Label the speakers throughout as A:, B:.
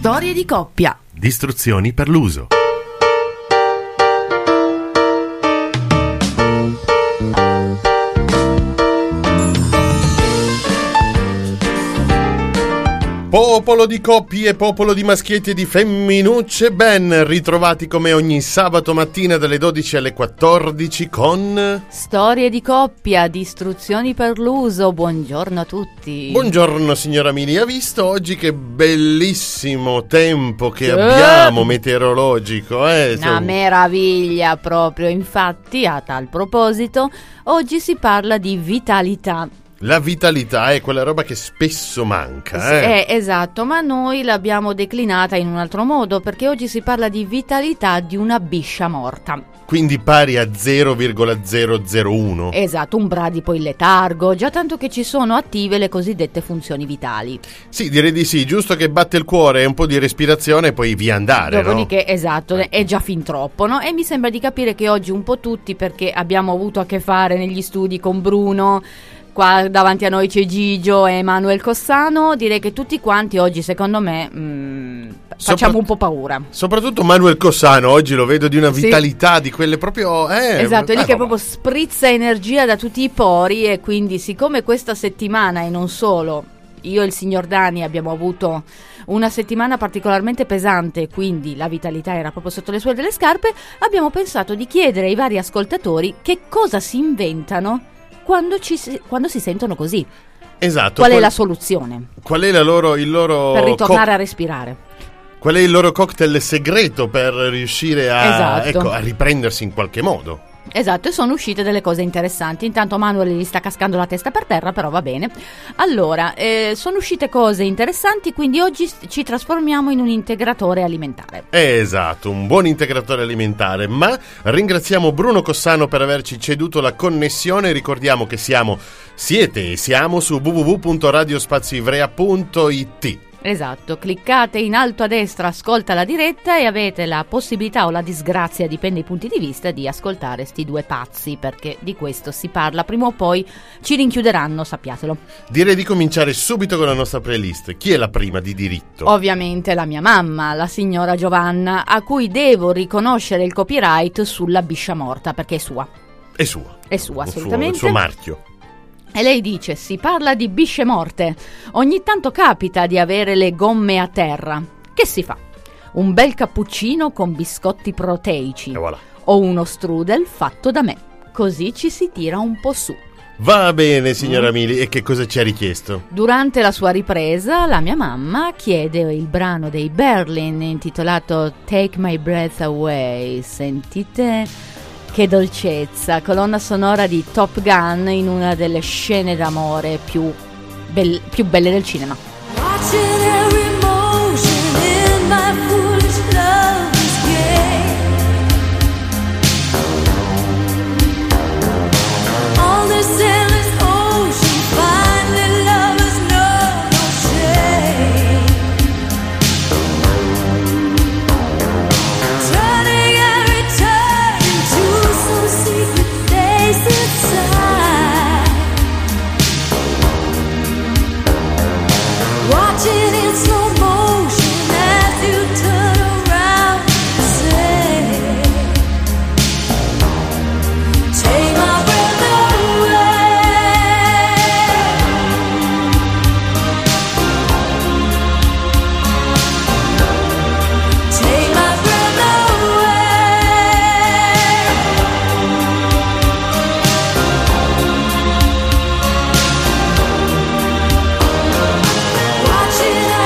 A: Storie di coppia.
B: Distruzioni per l'uso. Popolo di coppie, popolo di maschietti e di femminucce, ben ritrovati come ogni sabato mattina dalle 12 alle 14 con...
A: Storie di coppia, distruzioni per l'uso. Buongiorno a tutti.
B: Buongiorno signora Mini, ha visto oggi che bellissimo tempo che abbiamo meteorologico?
A: Una meraviglia proprio, infatti a tal proposito oggi si parla di vitalità.
B: La vitalità è quella roba che spesso manca.
A: Esatto, ma noi l'abbiamo declinata in un altro modo, perché oggi si parla di vitalità di una biscia morta.
B: Quindi pari a 0,001.
A: Esatto, un bradipo in letargo, già tanto che ci sono attive le cosiddette funzioni vitali.
B: Sì, direi di sì, giusto che batte il cuore, un po' di respirazione e poi via andare,
A: Dopodiché, no? Esatto, è già fin troppo, no? E mi sembra di capire che oggi un po' tutti, perché abbiamo avuto a che fare negli studi con Bruno, qua davanti a noi c'è Gigio e Manuel Cossano, direi che tutti quanti oggi secondo me facciamo un po' paura.
B: Soprattutto Manuel Cossano, oggi lo vedo di una vitalità di quelle proprio...
A: esatto, è lì che proprio sprizza energia da tutti i pori, e quindi siccome questa settimana e non solo, io e il signor Dani abbiamo avuto una settimana particolarmente pesante, quindi la vitalità era proprio sotto le suole delle scarpe, abbiamo pensato di chiedere ai vari ascoltatori che cosa si inventano quando si sentono così.
B: Esatto.
A: Qual è la soluzione?
B: Qual è il loro
A: per ritornare a respirare?
B: Qual è il loro cocktail segreto per riuscire a riprendersi in qualche modo?
A: Esatto, e sono uscite delle cose interessanti. Intanto Manuel gli sta cascando la testa per terra, però va bene. Allora, sono uscite cose interessanti, quindi oggi ci trasformiamo in un integratore alimentare.
B: Esatto, un buon integratore alimentare. Ma ringraziamo Bruno Cossano per averci ceduto la connessione. Ricordiamo che siamo su www.radiospazioivrea.it.
A: Esatto, cliccate in alto a destra, ascolta la diretta, e avete la possibilità o la disgrazia, dipende dai punti di vista, di ascoltare sti due pazzi, perché di questo si parla. Prima o poi ci rinchiuderanno, sappiatelo.
B: Direi di cominciare subito con la nostra playlist. Chi è la prima di diritto?
A: Ovviamente la mia mamma, la signora Giovanna, a cui devo riconoscere il copyright sulla biscia morta, perché è sua.
B: È sua,
A: assolutamente.
B: Il suo marchio.
A: E lei dice: si parla di bisce morte. Ogni tanto capita di avere le gomme a terra. Che si fa? Un bel cappuccino con biscotti proteici.
B: Voilà.
A: O uno strudel fatto da me. Così ci si tira un po' su.
B: Va bene, signora Mili, e che cosa ci ha richiesto?
A: Durante la sua ripresa, la mia mamma chiede il brano dei Berlin intitolato Take My Breath Away. Sentite che dolcezza, colonna sonora di Top Gun in una delle scene d'amore più belle del cinema.
C: Watching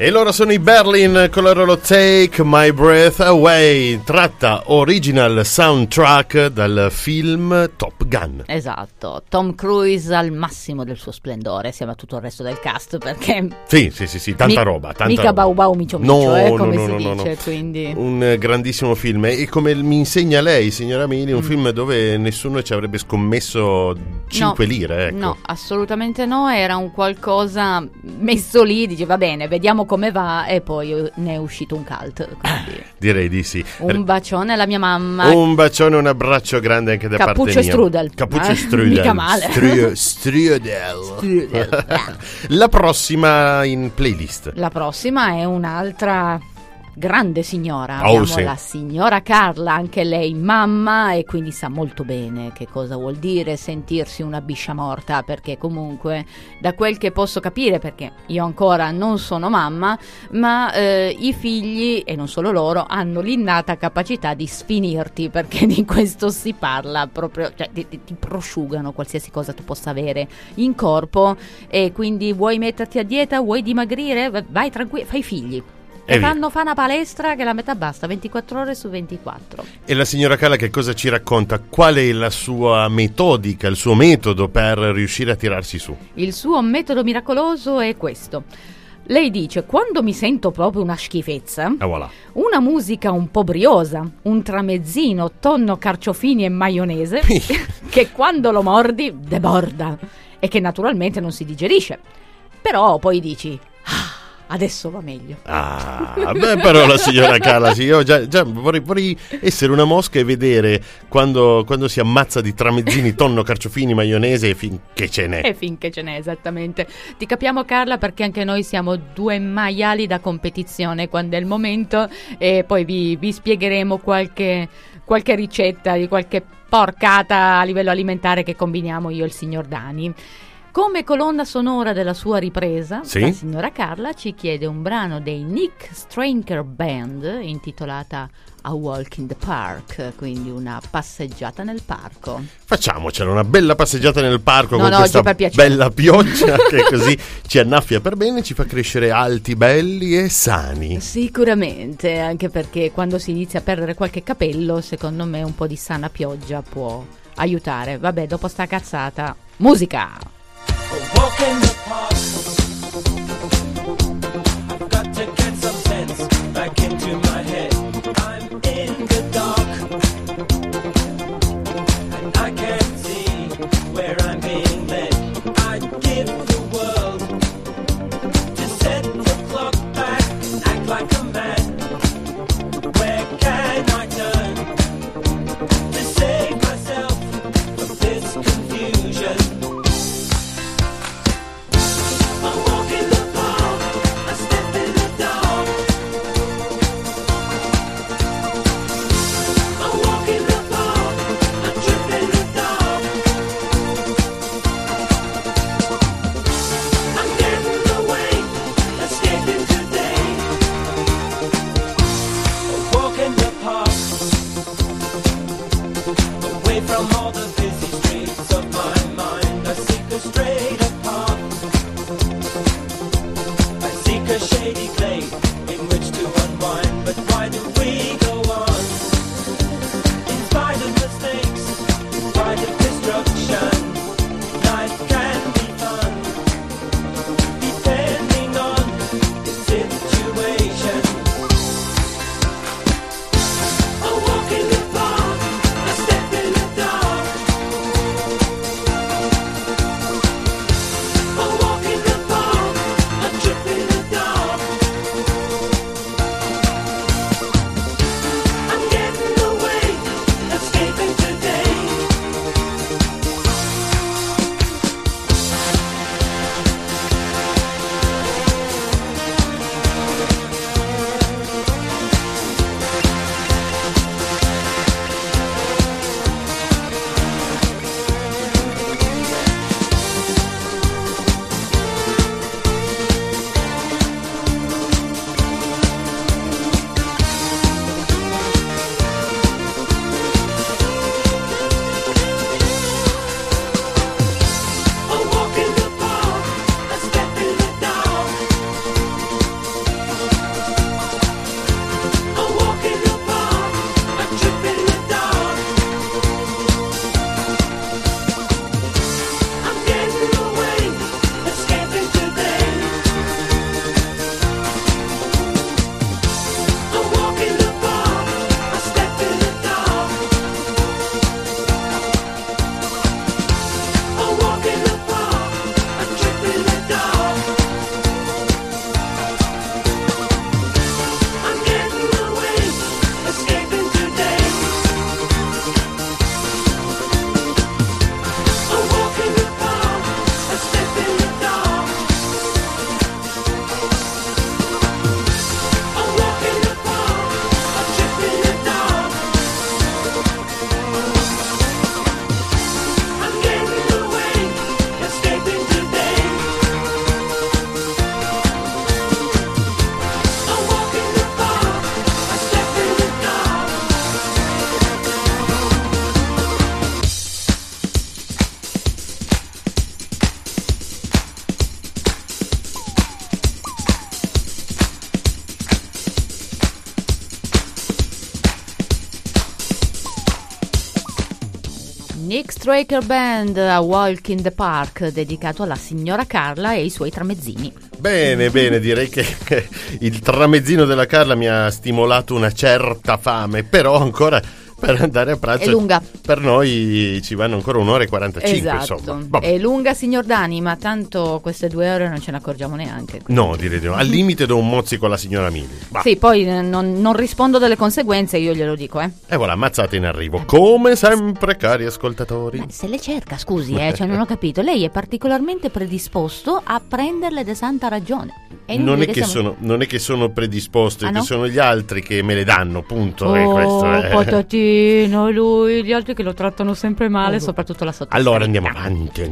B: E loro sono i Berlin con la loro Take My Breath Away, tratta original soundtrack dal film Top Gun.
A: Esatto, Tom Cruise al massimo del suo splendore, siamo a tutto il resto del cast, perché
B: sì, tanta roba,
A: mica
B: roba.
A: Bau Bau Micio Micio, come si dice, quindi
B: un grandissimo film, e come mi insegna lei, signora Mili, un film dove nessuno ci avrebbe scommesso 5 lire, ecco.
A: No, assolutamente no, era un qualcosa messo lì, dice va bene, vediamo come va, e poi ne è uscito un cult, quindi
B: direi di sì.
A: Un bacione alla mia mamma,
B: un bacione, un abbraccio grande anche da
A: Cappuccio
B: parte mia.
A: Strudel.
B: Cappuccio Strudel,
A: mica male.
B: Strudel. La prossima in playlist,
A: la prossima è un'altra grande signora, abbiamo
B: sì.
A: La signora Carla, anche lei mamma, e quindi sa molto bene che cosa vuol dire sentirsi una biscia morta, perché comunque da quel che posso capire, perché io ancora non sono mamma, ma i figli, e non solo loro, hanno l'innata capacità di sfinirti, perché di questo si parla proprio, cioè ti prosciugano qualsiasi cosa tu possa avere in corpo, e quindi vuoi metterti a dieta, vuoi dimagrire, vai tranquillo, fai figli. E fa una palestra che la metà basta, 24 ore su 24.
B: E la signora Carla che cosa ci racconta? Qual è la sua metodica, il suo metodo per riuscire a tirarsi su?
A: Il suo metodo miracoloso è questo. Lei dice: quando mi sento proprio una schifezza,
B: voilà.
A: Una musica un po' briosa, un tramezzino, tonno, carciofini e maionese, che quando lo mordi deborda e che naturalmente non si digerisce. Però poi dici: adesso va meglio.
B: Beh, però la signora Carla, sì, io già vorrei essere una mosca e vedere quando si ammazza di tramezzini, tonno, carciofini, maionese, e finché ce n'è.
A: E finché ce n'è, esattamente. Ti capiamo, Carla, perché anche noi siamo due maiali da competizione quando è il momento, e poi vi spiegheremo qualche ricetta di qualche porcata a livello alimentare che combiniamo io e il signor Dani. Come colonna sonora della sua ripresa,
B: sì?
A: La signora Carla ci chiede un brano dei Nick Stranger Band intitolata A Walk in the Park, quindi una passeggiata nel parco.
B: Facciamocela una bella passeggiata nel parco con
A: questa
B: bella pioggia che così ci annaffia per bene, ci fa crescere alti, belli e sani.
A: Sicuramente, anche perché quando si inizia a perdere qualche capello, secondo me un po' di sana pioggia può aiutare. Vabbè, dopo sta cazzata, musica!
C: Walk in the park. I've got to get some sense back into my head. I'm in the dark and I can't see where I'm being led. I'd give the world to set the clock back and act like a man. Where can I turn to save myself from this confusion?
A: Nick Straker Band, A Walk in the Park, dedicato alla signora Carla e i suoi tramezzini.
B: Bene, bene, direi che il tramezzino della Carla mi ha stimolato una certa fame, però ancora per andare a pranzo
A: È lunga.
B: per noi ci vanno ancora 1:45,
A: Esatto,
B: insomma. Vabbè.
A: è lunga signor Dani, ma tanto queste 2 ore non ce ne accorgiamo neanche.
B: No, direi di no. Al limite do un mozzico alla signora Mili. Va.
A: Sì, poi non rispondo delle conseguenze, io glielo dico,
B: E voilà, mazzate in arrivo. Come sempre, cari ascoltatori.
A: Se le cerca, scusi, cioè non ho capito. Lei è particolarmente predisposto a prenderle de santa ragione. È
B: Non
A: inutile
B: è,
A: siamo-
B: non è che sono predisposto,
A: Ah,
B: è che
A: no?
B: sono gli altri che me le danno, punto.
A: Oh,
B: Questo è.
A: patatino, lui, gli altri che lo trattano sempre male, soprattutto la sottoscritta.
B: Allora andiamo avanti.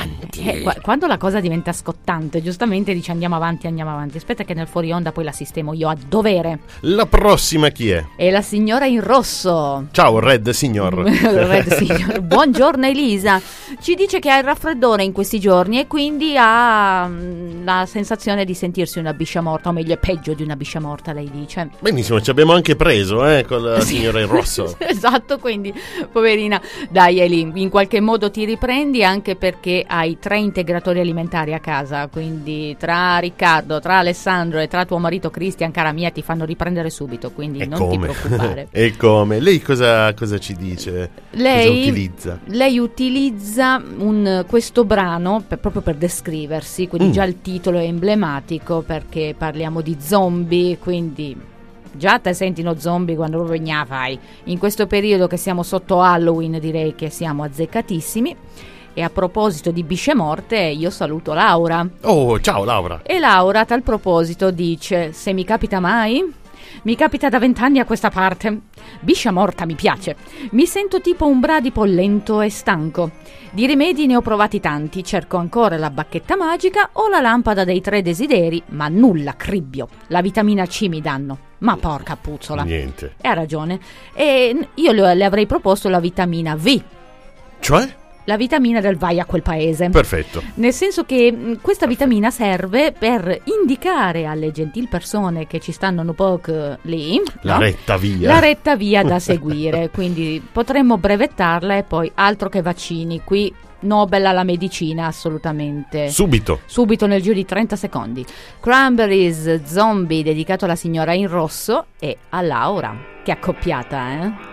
A: Quando la cosa diventa scottante, giustamente dice andiamo avanti. Aspetta che nel fuori onda poi la sistemo io a dovere.
B: La prossima chi è?
A: È la signora in rosso.
B: Ciao, Red Signor.
A: Red Signor. Buongiorno Elisa. Ci dice che ha il raffreddore in questi giorni e quindi ha la sensazione di sentirsi una biscia morta, o meglio è peggio di una biscia morta, lei dice.
B: Benissimo, ci abbiamo anche preso con la signora in rosso.
A: Esatto, quindi poverina, dai Eli, in qualche modo ti riprendi, anche perché hai 3 integratori alimentari a casa, quindi tra Riccardo, tra Alessandro e tra tuo marito Cristian, cara mia, ti fanno riprendere subito, quindi
B: E
A: non
B: come?
A: ti preoccupare.
B: E come? Lei cosa ci dice? Cosa utilizza?
A: Lei utilizza questo brano proprio per descriversi, quindi già il titolo è emblematico, perché parliamo di zombie, quindi già te senti uno zombie quando proprio gna fai. In questo periodo che siamo sotto Halloween direi che siamo azzeccatissimi. E a proposito di bisce morte, io saluto Laura.
B: Oh, ciao Laura.
A: E Laura a tal proposito dice: se mi capita mai? Mi capita da 20 anni a questa parte. Biscia morta mi piace. Mi sento tipo un bradipo lento e stanco. Di rimedi ne ho provati tanti. Cerco ancora la bacchetta magica o la lampada dei 3 desideri, ma nulla, cribbio. La vitamina C mi danno. Ma porca puzzola.
B: Niente.
A: E ha ragione. E io le avrei proposto la vitamina V.
B: Cioè?
A: La vitamina del vai a quel paese.
B: Perfetto.
A: Nel senso che questa vitamina serve per indicare alle gentil persone che ci stanno un po' lì
B: La
A: no?
B: retta via.
A: La retta via da seguire. Quindi potremmo brevettarla e poi altro che vaccini. Qui Nobel alla medicina, assolutamente.
B: Subito
A: Nel giro di 30 secondi. Cranberries Zombie, dedicato alla signora in rosso e a Laura. Che accoppiata, eh?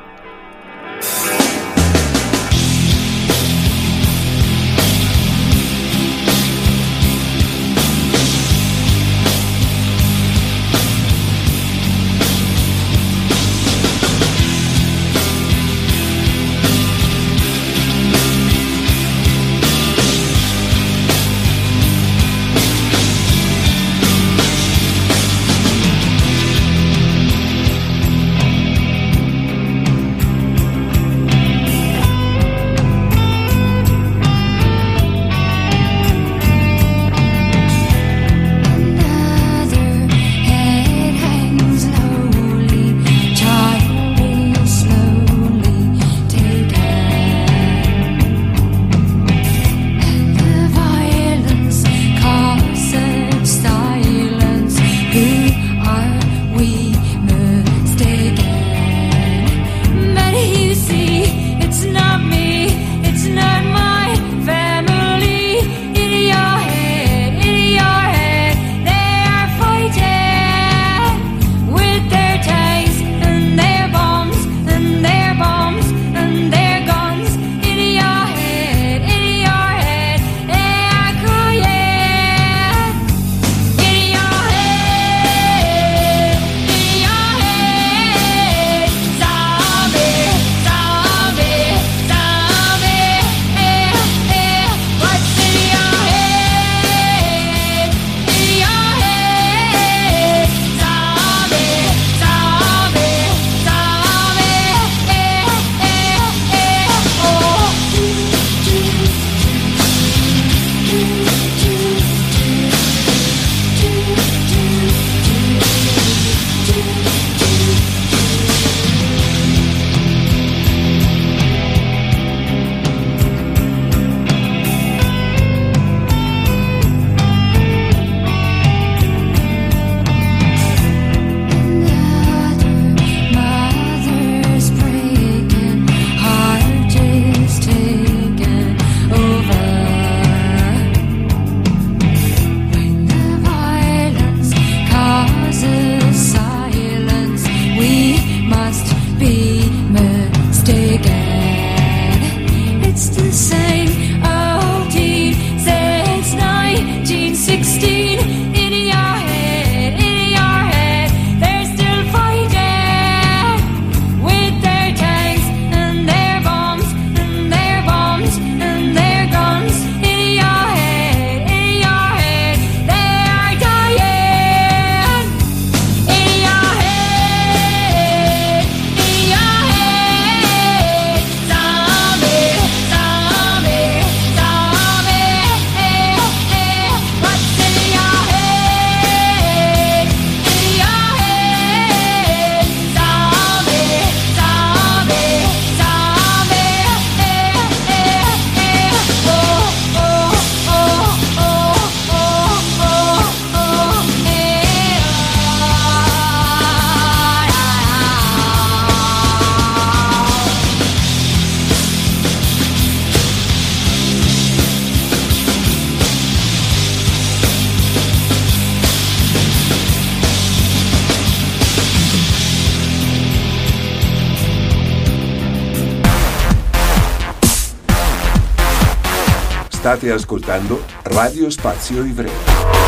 D: State ascoltando Radio Spazio Ivrea.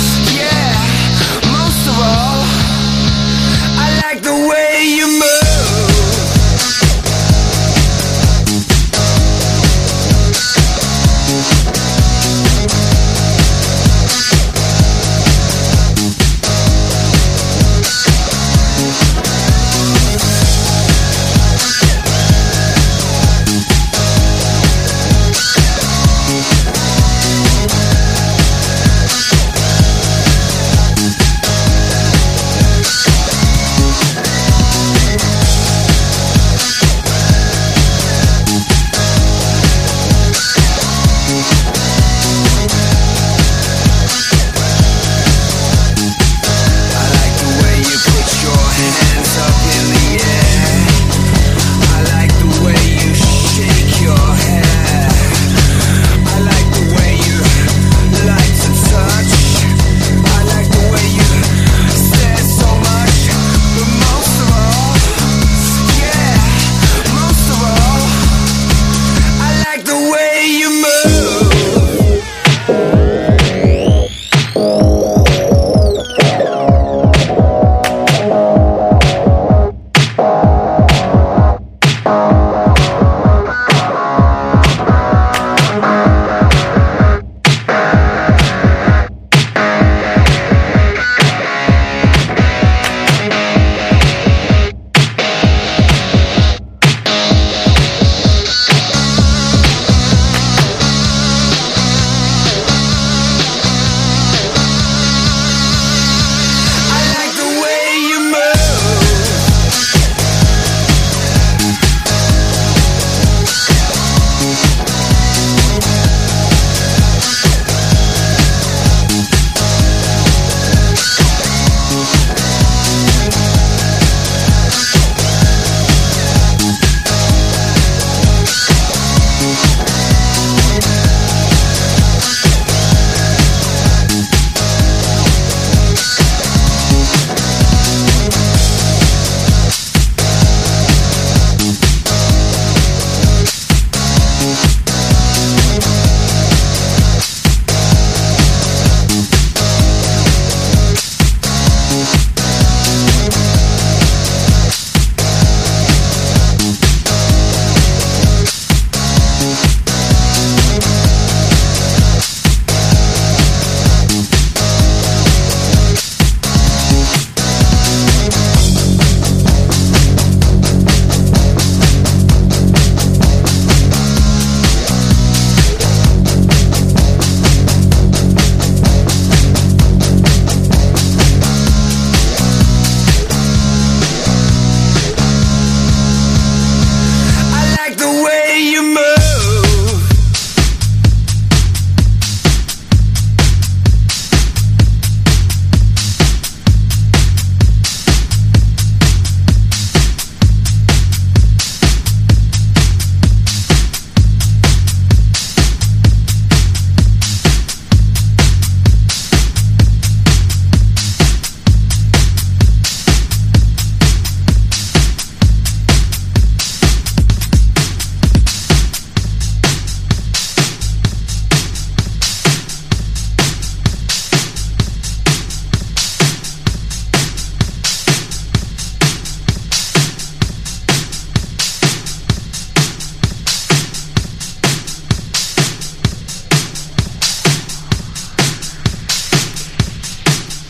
E: The way you move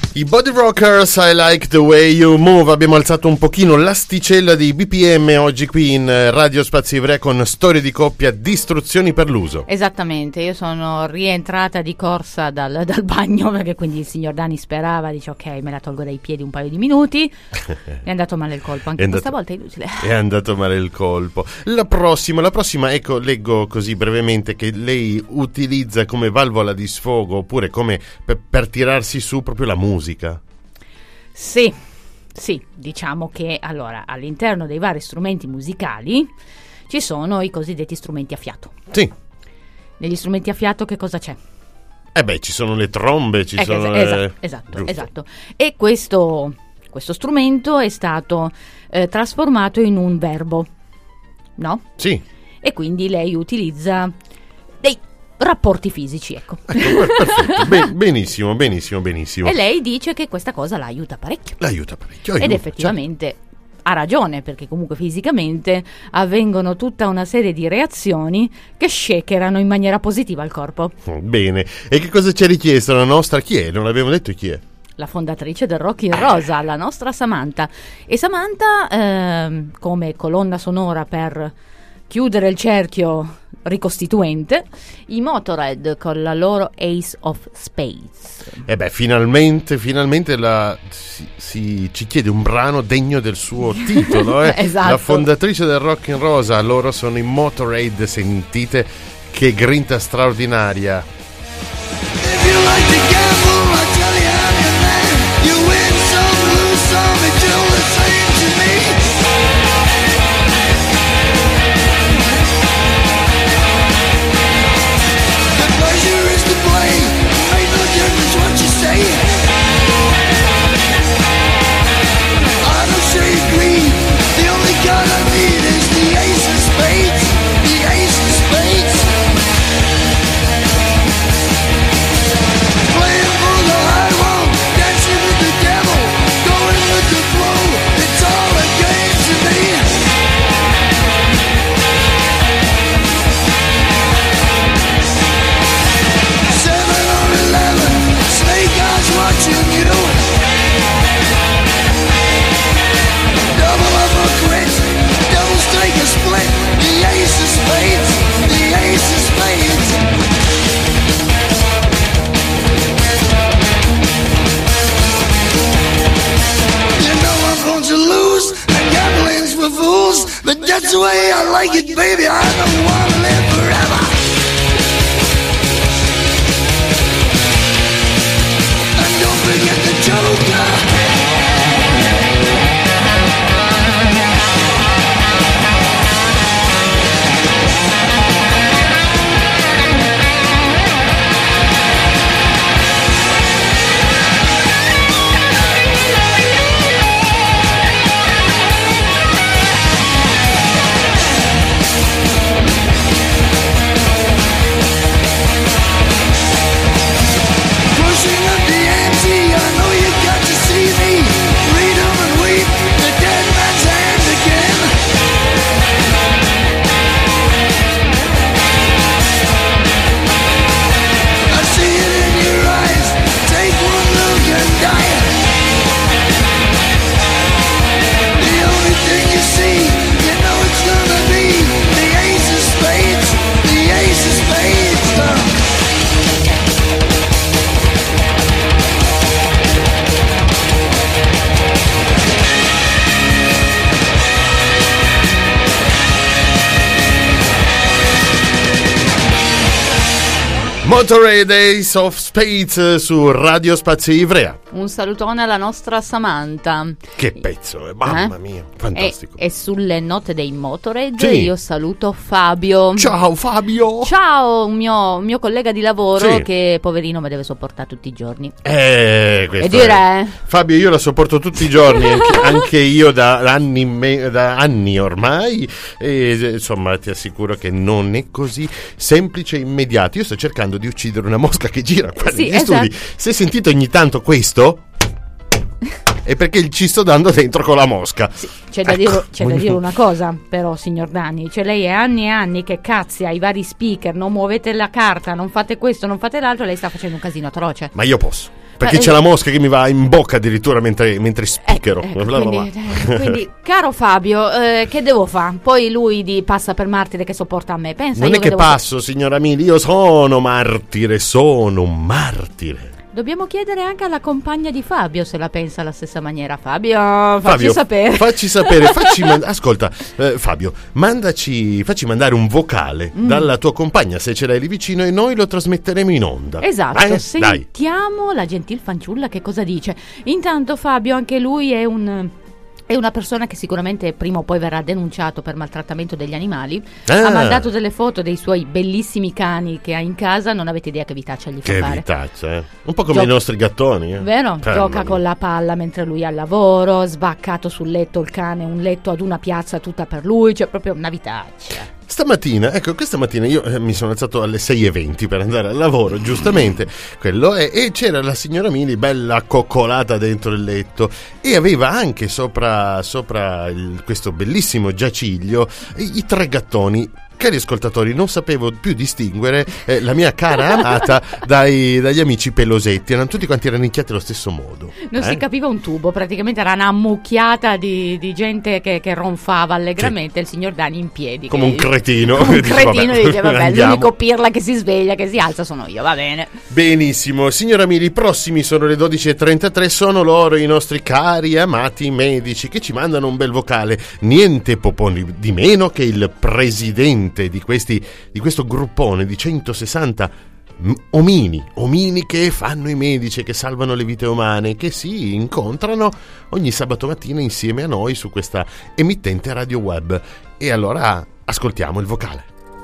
B: I Body Rockers, I Like the Way You Move. Abbiamo alzato un pochino l'asticella dei BPM oggi qui in Radio Spazio Ivrea con storie di coppia, distruzioni per l'uso.
A: Esattamente, io sono rientrata di corsa dal bagno, perché quindi il signor Dani sperava, dice ok, me la tolgo dai piedi un paio di minuti. È andato male il colpo, anche questa volta è inutile.
B: È andato male il colpo. La prossima, ecco, leggo così brevemente che lei utilizza come valvola di sfogo oppure come per tirarsi su proprio la musica.
A: Sì, diciamo che allora all'interno dei vari strumenti musicali ci sono i cosiddetti strumenti a fiato.
B: Sì.
A: Negli strumenti a fiato che cosa c'è?
B: Ci sono le trombe,
A: Esatto. E questo strumento è stato trasformato in un verbo, no?
B: Sì.
A: E quindi lei utilizza dei rapporti fisici, ecco.
B: Perfetto, benissimo.
A: E lei dice che questa cosa la aiuta parecchio. Ed effettivamente ha ragione, perché comunque fisicamente avvengono tutta una serie di reazioni che shakerano in maniera positiva il corpo.
B: Bene, e che cosa ci ha richiesto la nostra? Chi è? Non abbiamo detto chi è?
A: La fondatrice del Rock in Rosa, la nostra Samantha. E Samantha, come colonna sonora per chiudere il cerchio ricostituente, i Motorhead con la loro Ace of Spades.
B: Finalmente ci chiede un brano degno del suo titolo.
A: Esatto.
B: La fondatrice del Rock in Rosa, loro sono i Motorhead, sentite che grinta straordinaria.
E: If you like to gamble, I tell you I'm your man. You win some, lose some, it's all the same to me. The pleasure is to play, ain't no difference what you say. I don't say greed, the only card I need is the ace of spades. The ace of spades. Playing for the high road, dancing with the devil, going with the flow, it's all a game to me. 7 or 11, snake eyes watching you. Double up or quit, doubles take a split. The ace of spades, the ace of spades. You know I'm going to lose, and gambling's for fools, but that's the way I like it, baby. I don't want to live forever. And don't forget the Joker. Pushing up the ante, I know you got to see me. Read 'em and weep, the dead man's hand again. I see it in your eyes, take one look and die. The only thing you see, you know it's gonna be the ace of spades, the ace of spades.
B: Motorhead, Ace of Spades su Radio Spazio Ivrea.
A: Un salutone alla nostra Samantha.
B: Che pezzo, mamma mia, fantastico.
A: E sulle note dei Motorhead
B: Sì.
A: io saluto Fabio.
B: Ciao Fabio.
A: Ciao, un mio collega di lavoro
B: Sì.
A: che poverino mi deve sopportare tutti i giorni.
B: Questo
A: E direi.
B: Fabio, io la sopporto tutti i giorni, anche io da anni ormai, e insomma ti assicuro che non è così semplice e immediato. Io sto cercando di uccidere una mosca che gira qua
A: Sì,
B: negli studi.
A: esatto.
B: Se sentite ogni tanto questo è perché ci sto dando dentro con la mosca.
A: Sì, c'è da dire una cosa però, signor Dani, cioè lei è anni e anni che cazzia i vari speaker, non muovete la carta, non fate questo, non fate l'altro, lei sta facendo un casino atroce.
B: Ma io posso. Perché c'è la mosca che mi va in bocca addirittura mentre spichero.
A: Quindi, caro Fabio, che devo fare? Poi lui passa per martire che sopporta a me. Pensa,
B: Non
A: io
B: è che
A: devo
B: passo, signora Mili, io sono un martire.
A: Dobbiamo chiedere anche alla compagna di Fabio se la pensa alla stessa maniera. Fabio, facci sapere.
B: Facci sapere, ascolta, Fabio, facci mandare un vocale dalla tua compagna se ce l'hai lì vicino e noi lo trasmetteremo in onda.
A: Esatto,
B: Dai.
A: sentiamo la gentil fanciulla che cosa dice. Intanto Fabio, anche lui è una persona che sicuramente prima o poi verrà denunciato per maltrattamento degli animali. Ha mandato delle foto dei suoi bellissimi cani che ha in casa. Non avete idea che vitaccia gli fa fare.
B: Vitaccia, eh? Un po' come i nostri gattoni.
A: Vero? Gioca con la palla mentre lui è al lavoro, sbaccato sul letto il cane, un letto ad una piazza tutta per lui, cioè proprio una vitaccia.
B: Questa mattina io mi sono alzato alle 6:20 per andare al lavoro, giustamente, quello è, e c'era la signora Mili bella accoccolata dentro il letto e aveva anche sopra questo bellissimo giaciglio i 3 gattoni. Cari ascoltatori, non sapevo più distinguere la mia cara amata dagli amici pelosetti, erano tutti quanti rannicchiati allo stesso modo.
A: Non si capiva un tubo, praticamente era una ammucchiata di gente che ronfava allegramente, il signor Dani in piedi.
B: Come un cretino.
A: Dice, vabbè, l'unico pirla che si sveglia, che si alza sono io, va bene.
B: Benissimo, signora Mili, i prossimi sono le 12:33, sono loro i nostri cari amati medici che ci mandano un bel vocale, niente di meno che il presidente di questo gruppone di 160 omini che fanno i medici, che salvano le vite umane, che si incontrano ogni sabato mattina insieme a noi su questa emittente radio web. E allora ascoltiamo il vocale.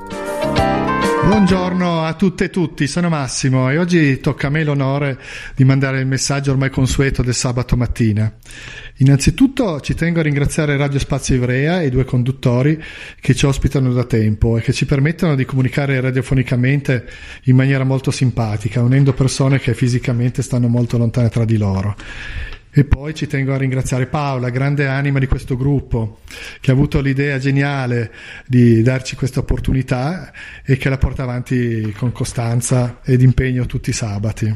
F: Buongiorno a tutte e tutti, sono Massimo e oggi tocca a me l'onore di mandare il messaggio ormai consueto del sabato mattina. Innanzitutto ci tengo a ringraziare Radio Spazio Ivrea e i 2 conduttori che ci ospitano da tempo e che ci permettono di comunicare radiofonicamente in maniera molto simpatica, unendo persone che fisicamente stanno molto lontane tra di loro. E poi ci tengo a ringraziare Paola, grande anima di questo gruppo, che ha avuto l'idea geniale di darci questa opportunità e che la porta avanti con costanza ed impegno tutti i sabati.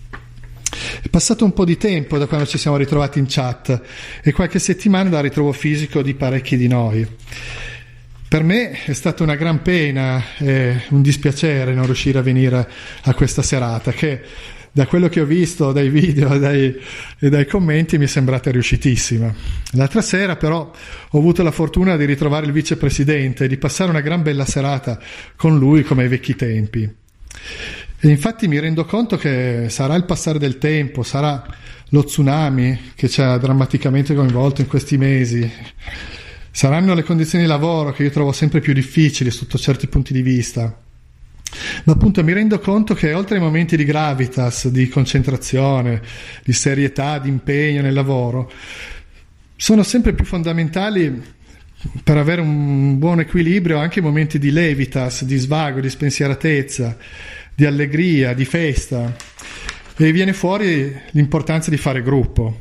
F: È passato un po' di tempo da quando ci siamo ritrovati in chat e qualche settimana dal ritrovo fisico di parecchi di noi. Per me è stata una gran pena e un dispiacere non riuscire a venire a questa serata che, da quello che ho visto dai video e dai commenti, mi è sembrata riuscitissima. L'altra sera però ho avuto la fortuna di ritrovare il vicepresidente e di passare una gran bella serata con lui come ai vecchi tempi. E infatti mi rendo conto che sarà il passare del tempo, sarà lo tsunami che ci ha drammaticamente coinvolto in questi mesi, saranno le condizioni di lavoro che io trovo sempre più difficili sotto certi punti di vista. Ma appunto mi rendo conto che oltre ai momenti di gravitas, di concentrazione, di serietà, di impegno nel lavoro, sono sempre più fondamentali per avere un buon equilibrio anche i momenti di levitas, di svago, di spensieratezza, di allegria, di festa, e viene fuori l'importanza di fare gruppo.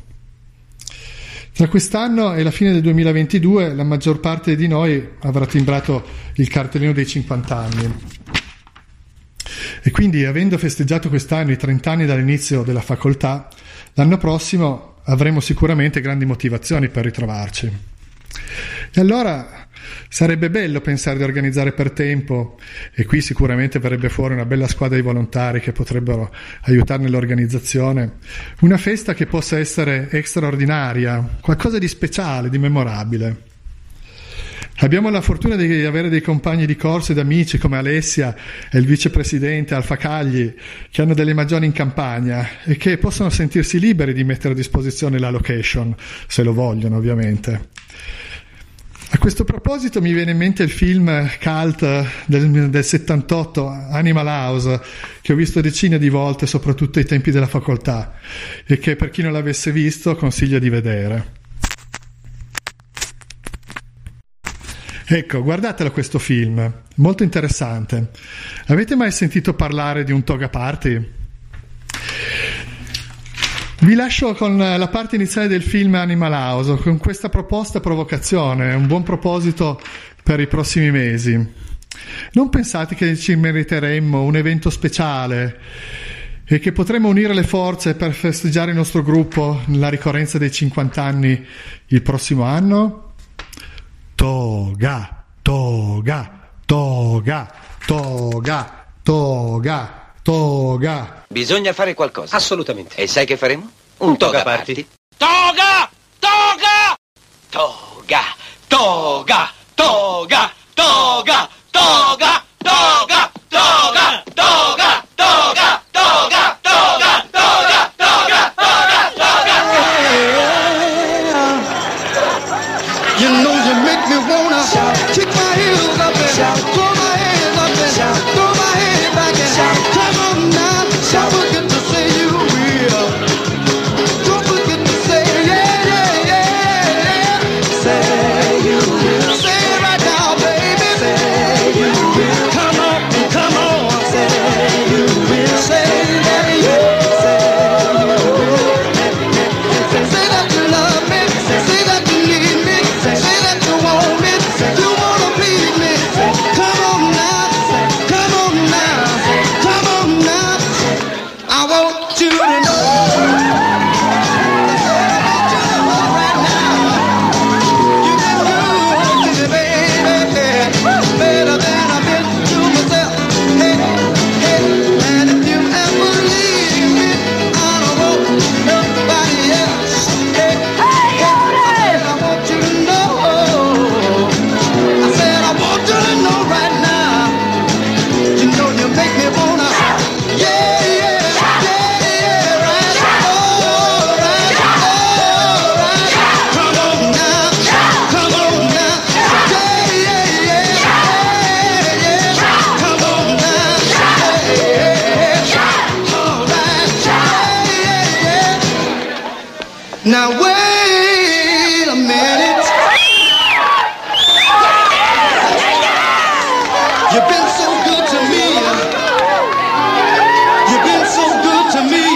F: Tra quest'anno e la fine del 2022 la maggior parte di noi avrà timbrato il cartellino dei 50 anni. E quindi, avendo festeggiato quest'anno i 30 anni dall'inizio della facoltà, l'anno prossimo avremo sicuramente grandi motivazioni per ritrovarci. E allora sarebbe bello pensare di organizzare per tempo, e qui sicuramente verrebbe fuori una bella squadra di volontari che potrebbero aiutare nell'organizzazione, una festa che possa essere straordinaria, qualcosa di speciale, di memorabile. Abbiamo la fortuna di avere dei compagni di corso ed amici come Alessia e il vicepresidente Alfa Cagli, che hanno delle magioni in campagna e che possono sentirsi liberi di mettere a disposizione la location, se lo vogliono ovviamente. A questo proposito mi viene in mente il film cult del 78, Animal House, che ho visto decine di volte, soprattutto ai tempi della facoltà, e che per chi non l'avesse visto consiglio di vedere. Ecco, guardatelo questo film, molto interessante. Avete mai sentito parlare di un toga party? Vi lascio con la parte iniziale del film Animal House, con questa proposta provocazione, un buon proposito per i prossimi mesi. Non pensate che ci meriteremmo un evento speciale e che potremo unire le forze per festeggiare il nostro gruppo nella ricorrenza dei 50 anni il prossimo anno? Toga, toga, toga, toga, toga, toga.
G: Bisogna fare qualcosa.
H: Assolutamente.
G: E sai che faremo? Un toga party.
H: Toga! Toga!
G: Toga, toga, toga, toga, toga, toga, toga, toga, toga, toga, toga, toga, toga, toga,
E: You know you make me wanna kick my heels up and throw my hands up and throw my head back and come on now, don't forget to say you will. Don't forget to say yeah, yeah, yeah, yeah. Say you will. Say it right now, baby. Say you will. Come on, come on. Say you will. Say that you. Say you will. Say that you love me. Say that you need me. Say that you want me. You wanna please me. Come on now. Come on now. Come on now. I want you to know. Right now. You can do to me, baby. Better than I've been to myself. Hey, hey. And if you ever leave me, I don't want nobody else. Hey, hey. I want you to know. I said I want you to know right now. You know you make me wanna. Yeah, yeah, yeah, yeah, right. All right, all right. Come on now, come on now. Yeah, yeah, yeah, yeah, yeah. Come on now. Yeah, yeah, yeah. All right. Yeah, yeah, yeah. Now wait a minute. You've been so good to me. You've been so good to me.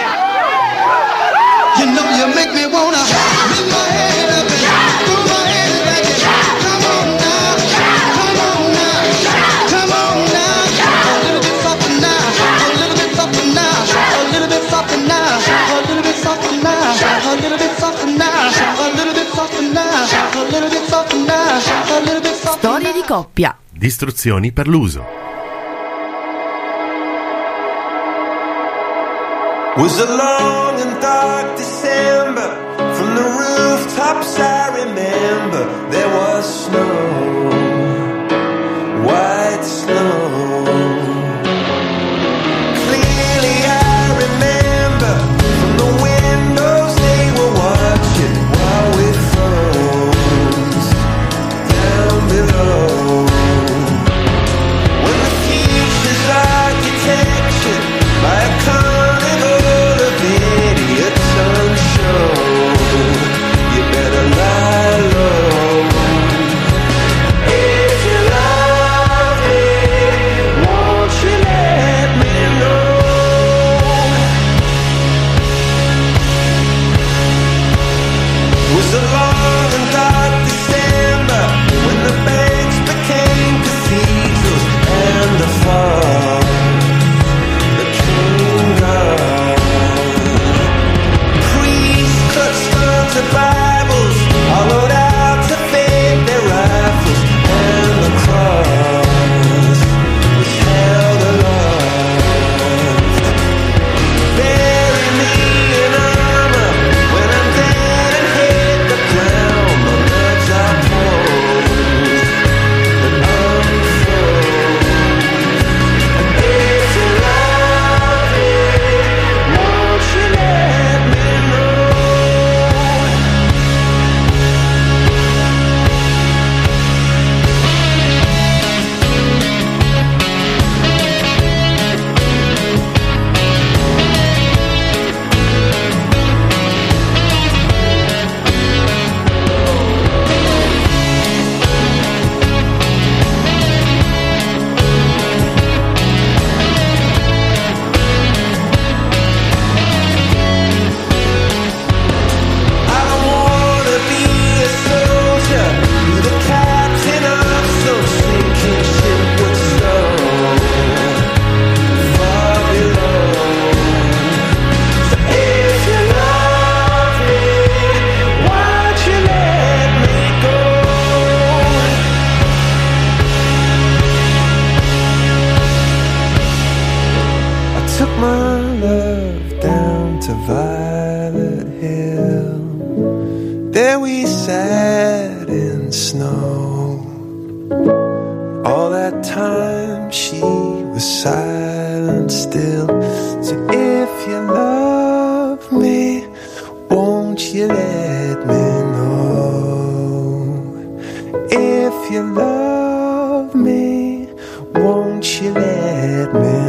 E: You know you make me wanna lift my head up and throw my head back and come on now, come on now, come on now. A little bit softer now, a little bit softer now, a little bit softer now, a little bit softer now, a little bit softer now, a little bit softer now, a little bit softer now, a little bit softer.
A: Storie di coppia.
B: Istruzioni per l'uso.
C: Was a long and dark December. From the rooftops I remember there was snow, white snow. Clearly I remember from the windows they were watching while we froze down below. When the future's architecture by a carnival of idiots unshown, you better lie low. If you love me,
E: to Violet Hill. There we sat in snow. All that time she was silent still. So if you love me, won't you let me know? If you love me, won't you let me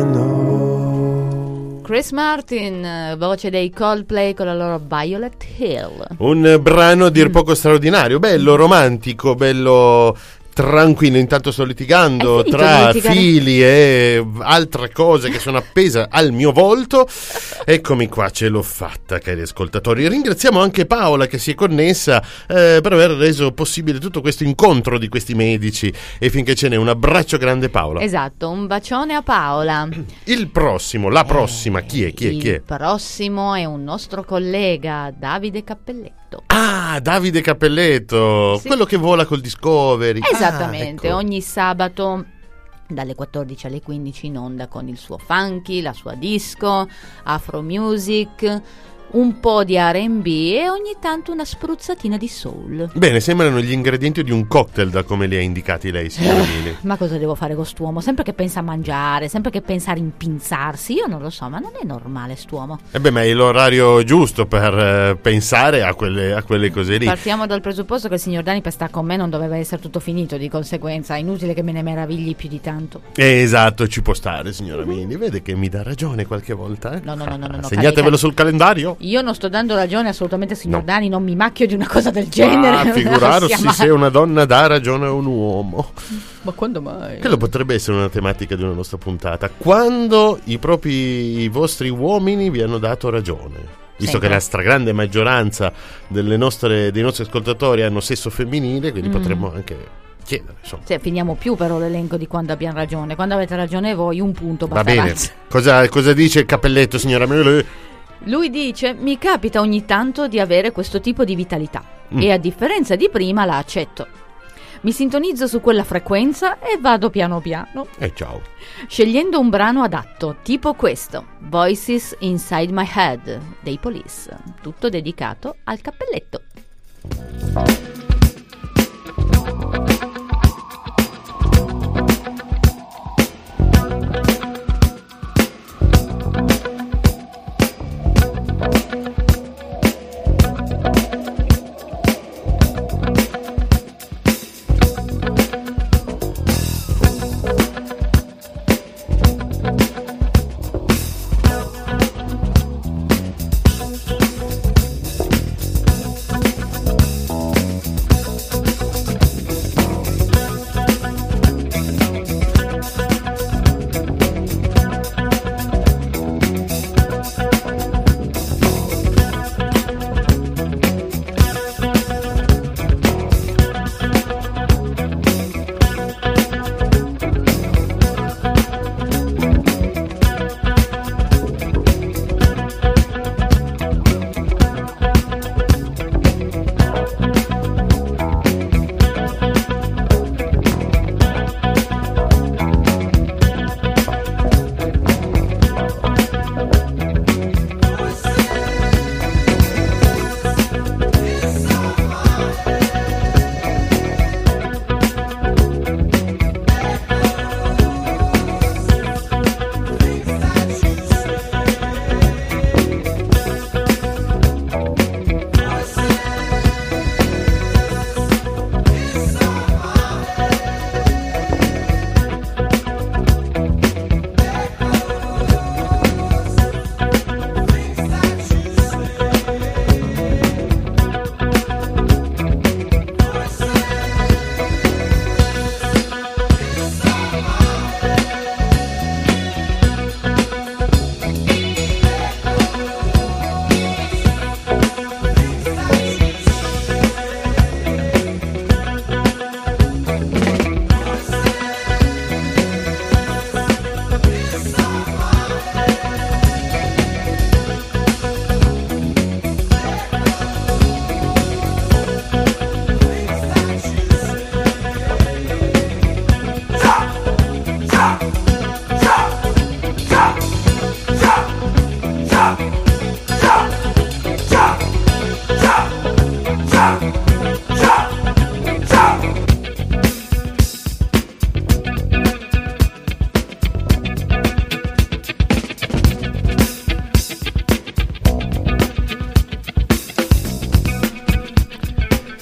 E: know?
A: Chris Martin, voce dei Coldplay con la loro Violet Hill.
B: Un brano a dir poco straordinario, bello, romantico, bello tranquillo. Intanto sto litigando
A: È finito
B: tra
A: di litigare?
B: fili e altre cose che sono appese al mio volto. Eccomi qua, ce l'ho fatta, cari ascoltatori. Ringraziamo anche Paola che si è connessa per aver reso possibile tutto questo incontro di questi medici, e finché ce n'è un abbraccio grande, Paola.
A: Esatto, un bacione a Paola.
B: Il prossimo, la prossima, chi è?
A: Il prossimo è un nostro collega, Davide Cappelletto.
B: Ah, Davide Cappelletto,
A: Sì.
B: quello che vola col Discovery.
A: Esattamente,
B: Ah, ecco.
A: ogni sabato dalle 14 alle 15 in onda con il suo funky, la sua disco, afro music, un po' di R&B e ogni tanto una spruzzatina di soul.
B: Bene, sembrano gli ingredienti di un cocktail da come li ha indicati lei, signora Mini.
A: Ma cosa devo fare con quest'uomo? Sempre che pensa a mangiare, sempre che pensa a rimpinzarsi, io non lo so, ma non è normale st'uomo.
B: E beh, ma è l'orario giusto per pensare a quelle cose lì.
A: Partiamo dal presupposto che il signor Dani per stare con me non doveva essere tutto finito, di conseguenza è inutile che me ne meravigli più di tanto.
B: Esatto, ci può stare, signora Mini. Vede che mi dà ragione qualche volta, eh?
A: No,
B: Segnatevelo
A: carica.
B: sul calendario.
A: Io non sto dando ragione assolutamente al signor
B: No.
A: Dani, non mi macchio di una cosa del genere.
B: Ah, figurarsi
A: Sia mai.
B: se una donna dà ragione a un uomo.
A: Ma quando mai?
B: Quello potrebbe essere una tematica di una nostra puntata. Quando i vostri uomini vi hanno dato ragione. Visto
A: Sempre.
B: che la stragrande maggioranza dei nostri ascoltatori hanno sesso femminile, quindi potremmo anche chiedere, insomma.
A: Cioè, finiamo più però l'elenco di quando abbiamo ragione. Quando avete ragione voi, un punto
B: Va
A: basta.
B: bene. Cosa dice il Cappelletto, signora Mele?
A: Lui dice: mi capita ogni tanto di avere questo tipo di vitalità e a differenza di prima la accetto. Mi sintonizzo su quella frequenza e vado piano piano,
B: Ciao.
A: scegliendo un brano adatto, tipo questo, Voices Inside My Head dei Police, tutto dedicato al Cappelletto.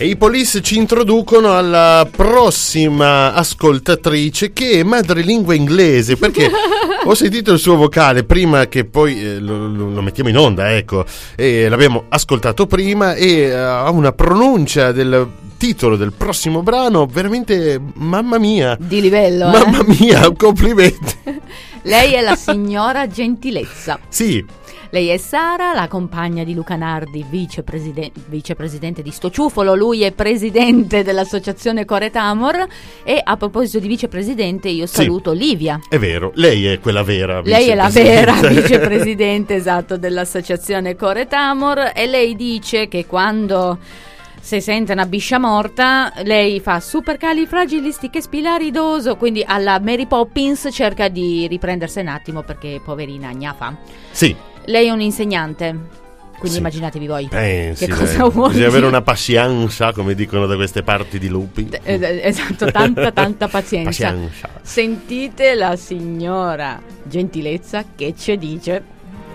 B: E i Police ci introducono alla prossima ascoltatrice che è madrelingua inglese, perché ho sentito il suo vocale prima che poi lo mettiamo in onda, ecco, e l'abbiamo ascoltato prima e ha una pronuncia del titolo del prossimo brano veramente, mamma mia,
A: di livello.
B: Mamma mia, complimenti.
A: Lei è la signora Gentilezza.
B: Sì.
A: Lei è Sara, la compagna di Luca Nardi, vicepresidente di sto ciufolo. Lui è presidente dell'associazione Coretamor. E a proposito di vicepresidente, io saluto Livia.
B: È vero, lei è quella vera.
A: Lei è la vera vicepresidente, esatto, dell'associazione Coretamor. E lei dice che quando se sente una biscia morta, lei fa supercalifragilistichespilaridoso, quindi alla Mary Poppins cerca di riprendersi un attimo perché poverina gnafa.
B: Sì.
A: Lei è un insegnante, quindi
B: sì.
A: Immaginatevi voi
B: Pensi,
A: che cosa vuol
B: bisogna avere una pazienza, come dicono da queste parti di lupi.
A: Esatto, tanta pazienza. Sentite la signora Gentilezza che ci dice.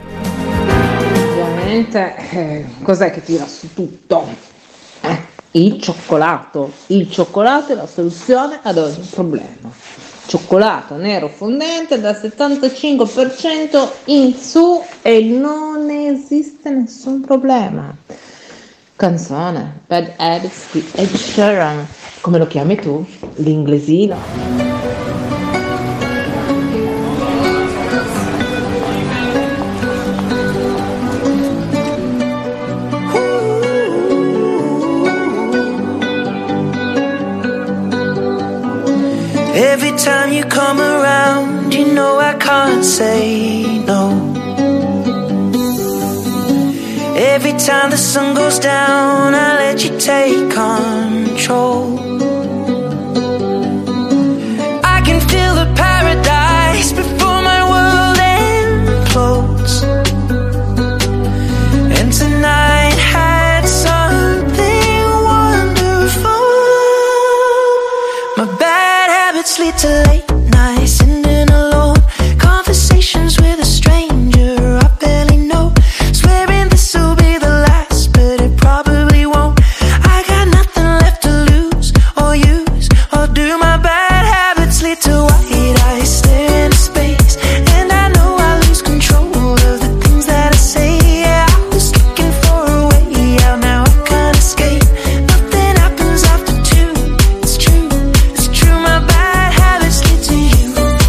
I: Ovviamente cos'è che tira su tutto? Il cioccolato. Il cioccolato è la soluzione ad ogni problema. Cioccolato nero fondente dal 75% in su e non esiste nessun problema. Canzone Bad Habits di Ed Sheeran. Come lo chiami tu? L'inglesino.
J: Every time you come around, you know I can't say no. Every time the sun goes down, I let you take control. I can feel the paradise before my world implodes. And tonight had something wonderful. My bad habits lead to late nights, sitting alone, conversations with a stranger I barely know, swearing this will be the last, but it probably won't. I got nothing left to lose or use or do. My bad habits lead to white eyes stare into space, and I know I lose control of the things that I say. Yeah, I was looking for a way out, now I can't escape. Nothing happens after two. It's true, it's true. My bad habits lead to you.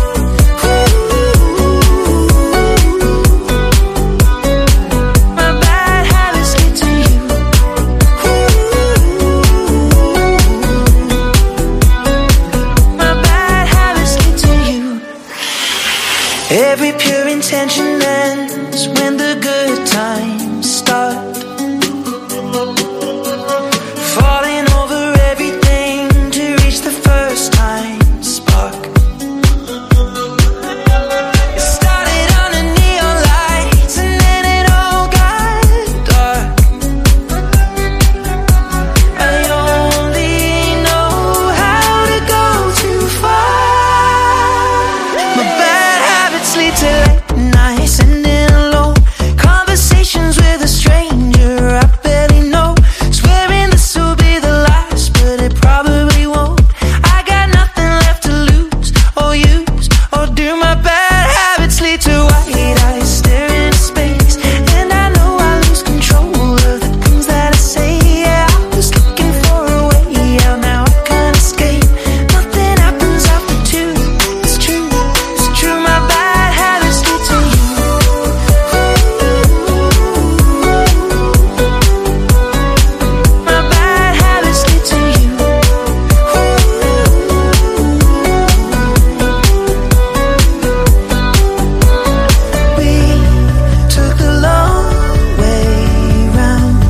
J: My bad habits lead to you. My bad habits lead to you. Every pure intention ends when the good times start. Falling over everything to reach the first time spark. It started on the neon lights and then it all got dark. I only know how to go too far. My bad habits lead to late nights, ending alone, conversations with a stranger I barely know, swearing this will be the last, but it probably won't. I got nothing left to lose or use or do. My bad habits lead to white eyes staring into space, and I know I lose control of the things that I say. Yeah, I was looking for a way out, now I can't escape. Nothing happens after two. It's true, it's true. My bad habits lead to you. My bad habits lead to you. We took the long way round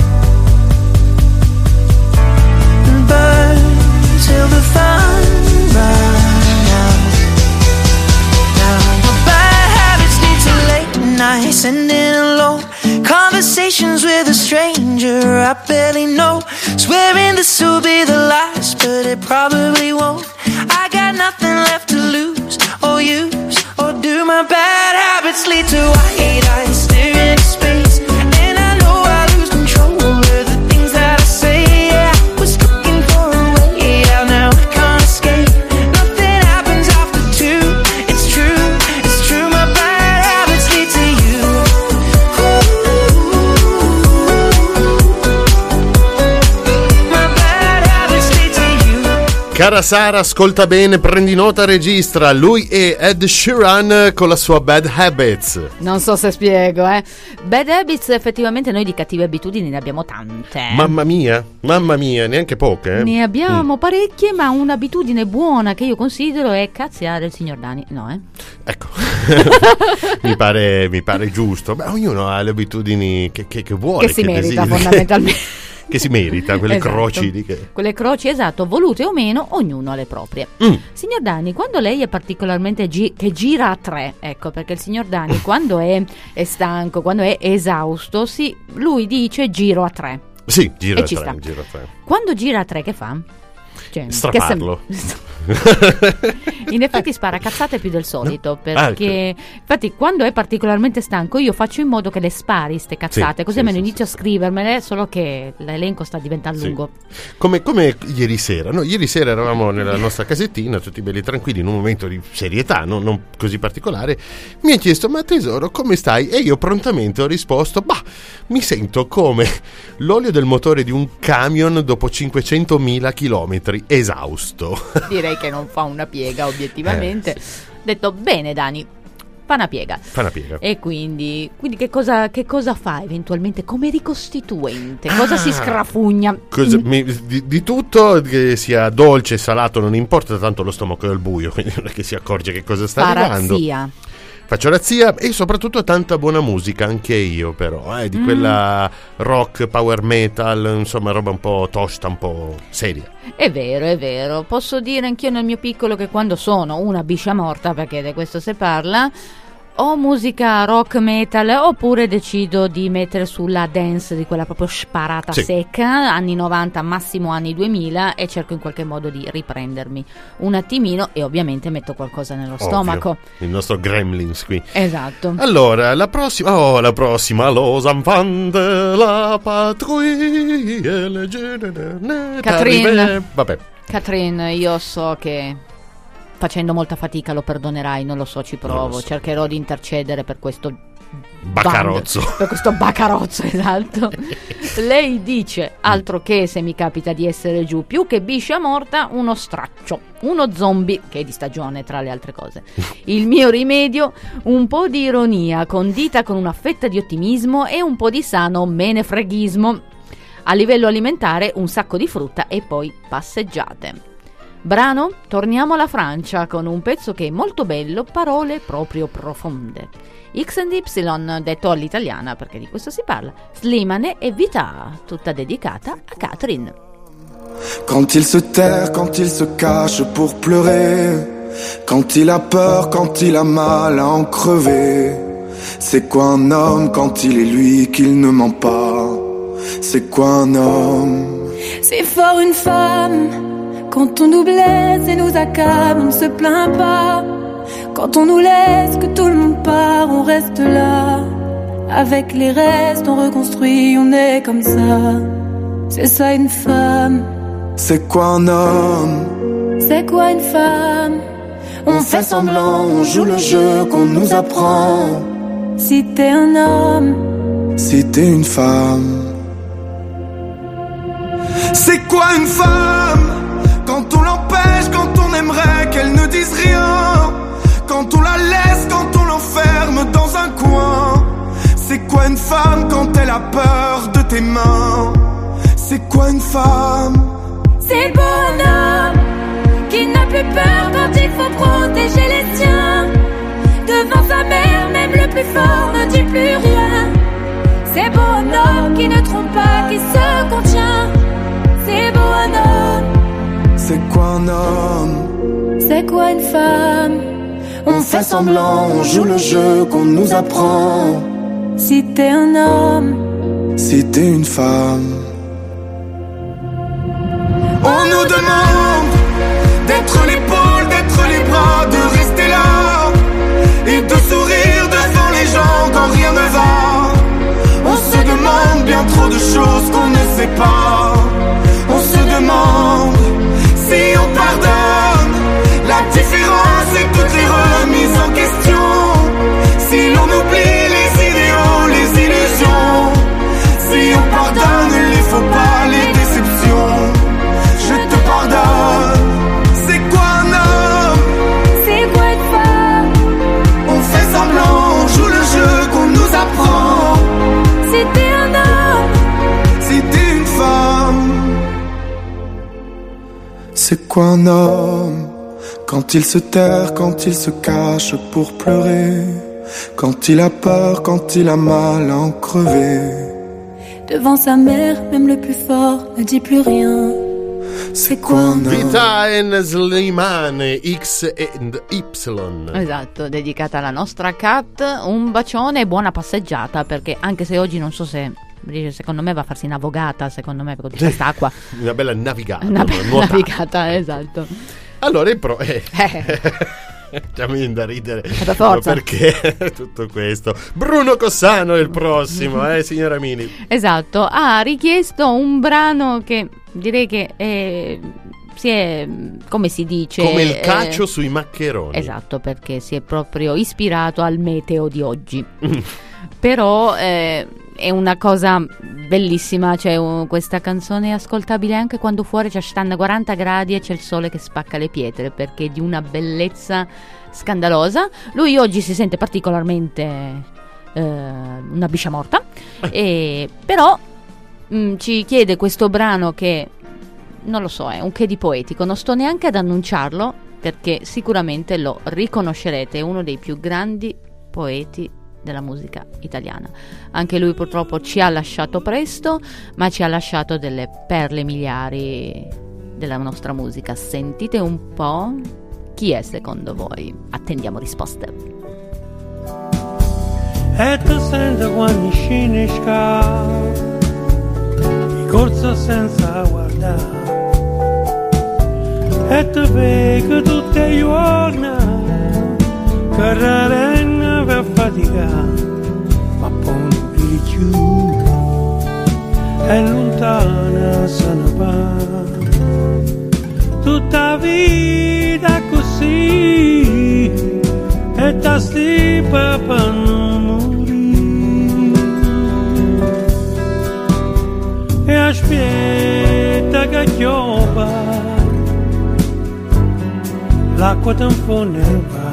J: and burned till the fun ran out. Now my bad habits lead to late nights, ending alone, conversations with a stranger I barely know, swearing this will be the last, but it probably won't. I got nothing left to lose or use or do. My bad habits lead to white eyes staring into space, and I know I lose control of the things that I say. Yeah, I
B: Cara Sara, ascolta bene, prendi nota, registra. Lui è Ed Sheeran con la sua Bad Habits.
A: Non so se spiego, Bad Habits, effettivamente noi di cattive abitudini ne abbiamo tante.
B: Mamma mia, neanche poche.
A: Ne abbiamo parecchie, ma un'abitudine buona che io considero è cazziare il signor Dani. No,
B: Ecco, mi pare giusto. Beh, ognuno ha le abitudini che vuole.
A: Che si merita
B: desidera.
A: fondamentalmente.
B: Che si merita, quelle
A: Esatto.
B: croci
A: Quelle croci, esatto, volute o meno, ognuno ha le proprie. Signor Dani, quando lei è particolarmente che gira a tre, ecco, perché il signor Dani quando è stanco, quando è esausto, lui dice giro a tre.
B: Sì, giro
A: E
B: a
A: ci
B: tre,
A: sta.
B: giro a tre.
A: Quando gira a tre, che fa? Cioè,
B: Straparlo.
A: In effetti spara cazzate più del solito,
B: No?
A: perché infatti quando è particolarmente stanco io faccio in modo che le spari ste cazzate,
B: Sì,
A: così
B: sì,
A: almeno
B: sì,
A: inizio a scrivermele, solo che l'elenco sta diventando
B: Sì.
A: lungo.
B: Come ieri sera, no? Ieri sera eravamo nella nostra casettina, tutti belli tranquilli, in un momento di serietà, non così particolare. Mi ha chiesto: ma tesoro, come stai? E io prontamente ho risposto: bah, mi sento come l'olio del motore di un camion dopo 500.000 chilometri, esausto.
A: Direi che non fa una piega obiettivamente. Ho detto bene Dani, fa una piega. E quindi che cosa fa eventualmente come ricostituente? Cosa si scrafugna?
B: Di tutto, che sia dolce, salato, non importa, tanto lo stomaco è al buio, quindi non è che si accorge che cosa sta arrivando.
A: Razzia.
B: Faccio razzia e soprattutto tanta buona musica, anche io però, di quella rock, power metal, insomma roba un po' tosta, un po' seria.
A: È vero. Posso dire anch'io nel mio piccolo che quando sono una biscia morta, perché di questo si parla, o musica rock metal oppure decido di mettere sulla dance di quella proprio sparata secca, anni 90 massimo anni 2000, e cerco in qualche modo di riprendermi un attimino e ovviamente metto qualcosa nello stomaco.
B: Il nostro Gremlins qui.
A: Esatto.
B: Allora, la prossima, los enfants de la patrie,
A: Catherine.
B: Vabbè.
A: Catherine, io so che facendo molta fatica lo perdonerai, non lo so, ci provo,
B: lo so.
A: Cercherò di intercedere per questo
B: Baccarozzo.
A: per questo baccarozzo, esatto. Lei dice: altro che se mi capita di essere giù, più che biscia morta, uno straccio, uno zombie, che è di stagione tra le altre cose. Il mio rimedio, un po' di ironia condita con una fetta di ottimismo e un po' di sano menefreghismo. A livello alimentare un sacco di frutta e poi passeggiate. Brano, torniamo alla Francia con un pezzo che è molto bello, parole proprio profonde. X and Y, detto all'italiana perché di questo si parla, Slimane e Vita, tutta dedicata a Catherine.
K: Quand il se terre, quand il se cache pour pleurer, quand il a peur, quand il a mal à en crever, c'est quoi un homme quand il est lui qu'il ne ment pas? C'est quoi un homme?
L: C'est fort une femme. Quand on nous blesse et nous accable, on ne se plaint pas. Quand on nous laisse, que tout le monde part, on reste là. Avec les restes, on reconstruit, on est comme ça. C'est ça une femme.
K: C'est quoi un homme?
L: C'est quoi une femme?
K: On fait semblant, on joue le jeu qu'on nous apprend.
L: Si t'es un homme,
K: si t'es une femme. C'est quoi une femme? Quand on l'empêche, quand on aimerait qu'elle ne dise rien, quand on la laisse, quand on l'enferme dans un coin. C'est quoi une femme quand elle a peur de tes mains? C'est quoi une femme?
L: c'est beau un homme qui n'a plus peur quand il faut protéger les siens. Devant sa mère, même le plus fort ne dit plus rien. C'est beau un homme qui ne trompe pas, qui se contient. C'est beau un homme.
K: C'est quoi un homme?
L: C'est quoi une femme?
K: On fait semblant, on joue le jeu qu'on nous apprend.
L: Si t'es un homme,
K: si t'es une femme. On nous demande d'être l'épaule, d'être les bras, de rester là et de sourire devant les gens quand rien ne va. On se demande bien trop de choses qu'on ne sait pas. On se demande si on pardonne la différence et toutes les remises en question. Si l'on oublie les idéaux, les illusions. Si on pardonne les faux pas, les déceptions. Je te pardonne, quoi un homme quand il se terre, quand il se cache pour pleurer, quand il a peur, quand il a mal à en crever.
L: Devant sa mère, même le plus fort ne dit plus rien.
K: C'est quoi un homme?
B: Vita and Slimane, X and Y.
A: Esatto, dedicata alla nostra Kat. Un bacione e buona passeggiata, perché anche se oggi non so se, secondo me va a farsi una vogata, secondo me, perché c'è quest'acqua.
B: Una bella navigata.
A: Una bella navigata, esatto.
B: Allora, già mi viene da ridere.
A: Per forza.
B: Perché tutto questo? Bruno Cossano è il prossimo, signora Mini.
A: Esatto, ha richiesto un brano che direi che si è, come si dice,
B: come il cacio sui maccheroni.
A: Esatto, perché si è proprio ispirato al meteo di oggi. Però è una cosa bellissima, cioè questa canzone è ascoltabile anche quando fuori ci stanno 40 gradi e c'è il sole che spacca le pietre, perché è di una bellezza scandalosa. Lui oggi si sente particolarmente una biscia morta, però ci chiede questo brano che, non lo so, è un che di poetico, non sto neanche ad annunciarlo perché sicuramente lo riconoscerete, è uno dei più grandi poeti della musica italiana. Anche lui purtroppo ci ha lasciato presto, ma ci ha lasciato delle perle miliari della nostra musica. Sentite un po' chi è secondo voi. Attendiamo risposte.
M: E tu senti quando scende scala, di corsa senza guardare, e tu vedi che tutte le giorni carrarena per faticare, ma poi più è lontana se ne va. Tutta vita così e ta stipa per non morire, e aspetta che piova, l'acqua tampone va.